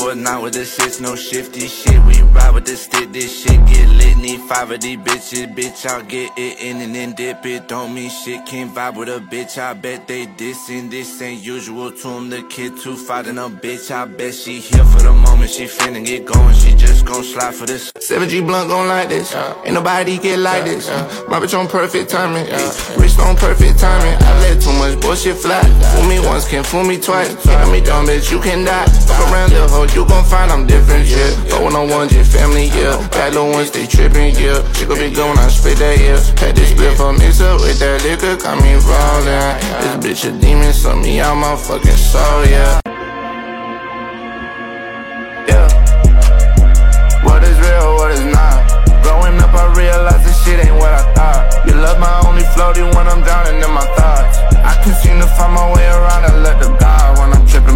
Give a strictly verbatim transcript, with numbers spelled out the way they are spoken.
four nine with the six, no shifty shit. We ride with the stick, this shit get lit. Need five of these bitches, bitch, I'll get it in and then dip it. Don't mean shit, can't vibe with a bitch. I bet they dissing, this ain't usual to him. The kid too fighting a bitch, I bet she here for the moment. She finna get going, she just gon' slide for this. seven G blunt gon' like this, ain't nobody get like this. My bitch on perfect timing, wrist on perfect timing. I let too much bullshit fly. Fool me once, can't fool me twice. Got me dumb, bitch, you can die. Fuck around the hoe, you gon' find I'm different, yeah. Go one on one, just family, yeah. Bad little ones, they trippin', yeah. She gon' be good when I spit that, yeah. Had this split for mix up with that liquor, got me rollin'. This bitch a demon, suck me out my fucking soul, yeah. Yeah. What is real, what is not? Growing up, I realized this shit ain't what I thought. You love my only floaty when I'm drowning in my thoughts. I can seem to find my way around and let the God when I'm tripping.